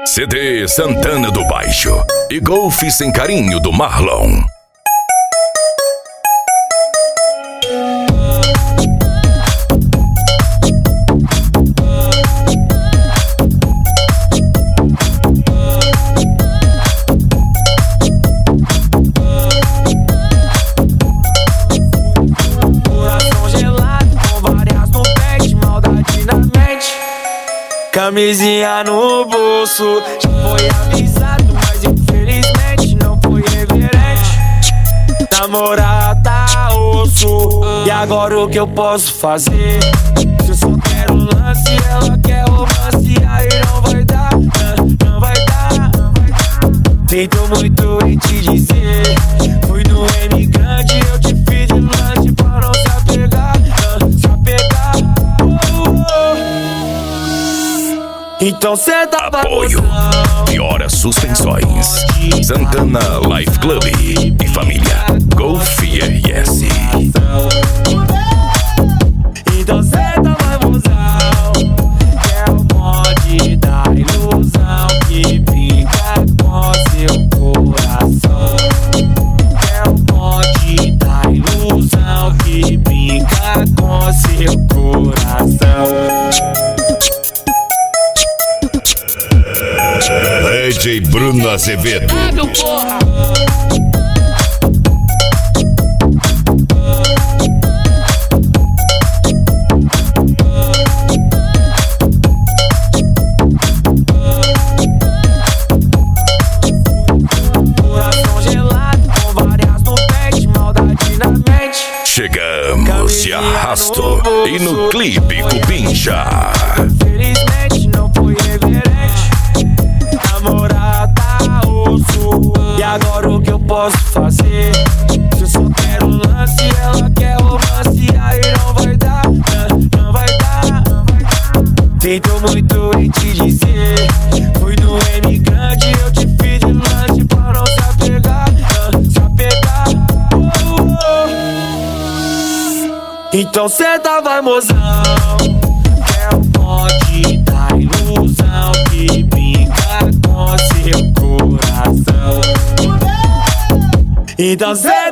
CD Santana do Baixo e Golfe Sem Carinho do Marlon. Camisinha no bolso, já foi avisado, mas infelizmente não foi reverente. Namorar tá osso, e agora o que eu posso fazer? Se eu só quero lance, ela quer romance, aí não vai dar, não vai dar. Sinto muito em te dizer, fui no Imigrante, eu te fiz de lance pra não se apegar, se apegar. Então cê tá apoio Piora Suspensões, Santana Life Club e família Golfe RS. Então cê tá famosão, que é o mod da ilusão que brinca com seu coração. É o mod da ilusão que brinca com seu coração. DJ Bruno Azevedo. Coração gelado, com várias no pente, maldade na mente. Chegamos de arrasto e no clipe Cupincha. Infelizmente não foi reverente. Namorar tá osso, e agora o que eu posso fazer? Se eu só quero lance, ela quer romance, aí não vai dar, não vai dar. Sinto muito em te dizer, fui no Imigrante, eu te fiz de lance pra não se apegar, se apegar. Então cê tá vai mozão, é o mod da ilusão que brinca com seu coração. Então cê